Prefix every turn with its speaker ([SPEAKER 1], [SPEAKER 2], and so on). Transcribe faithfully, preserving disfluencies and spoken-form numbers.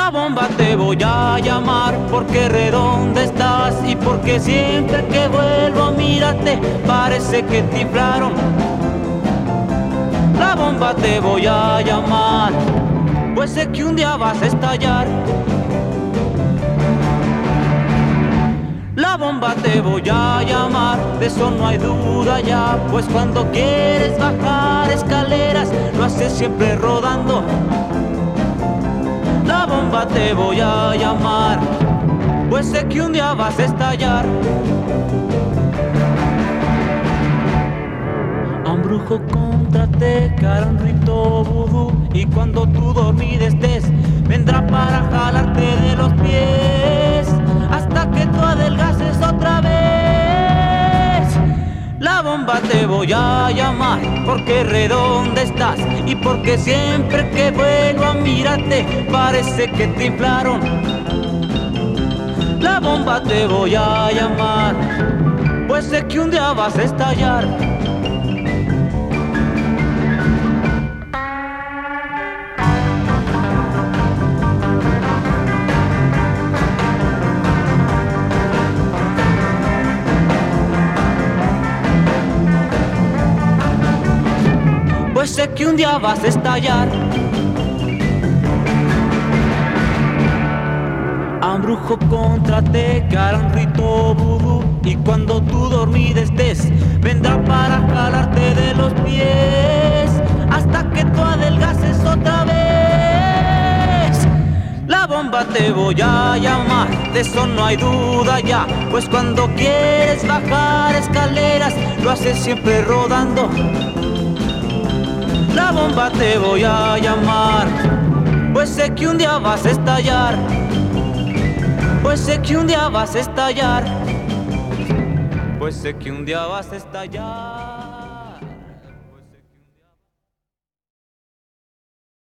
[SPEAKER 1] La bomba te voy a llamar porque redonda estás y porque siempre que vuelvo a mirarte parece que te inflaron. La bomba te voy a llamar, pues sé que un día vas a estallar. La bomba te voy a llamar, de eso no hay duda ya, pues cuando quieres bajar escaleras lo haces siempre rodando. La bomba te voy a llamar, pues sé que un día vas a estallar. A un brujo contraté que hará un rito vudú, y cuando tú dormido estés vendrá para jalarte de los pies hasta que tú adelgaces otra vez. La bomba te voy a llamar porque redonda estás y porque siempre que vuelvo a mirarte parece que te inflaron. La bomba te voy a llamar, pues sé que un día vas a estallar. Pues sé que un día vas a estallar. A un brujo contraté que hará un rito vudú, y cuando tú dormida estés vendrá para jalarte de los pies hasta que tú adelgaces otra vez. La bomba te voy a llamar, de eso no hay duda ya, pues cuando quieres bajar escaleras lo haces siempre rodando. La bomba te voy a llamar, pues sé que un día vas a estallar. Pues sé que un día vas a estallar. Pues sé que un día vas a estallar.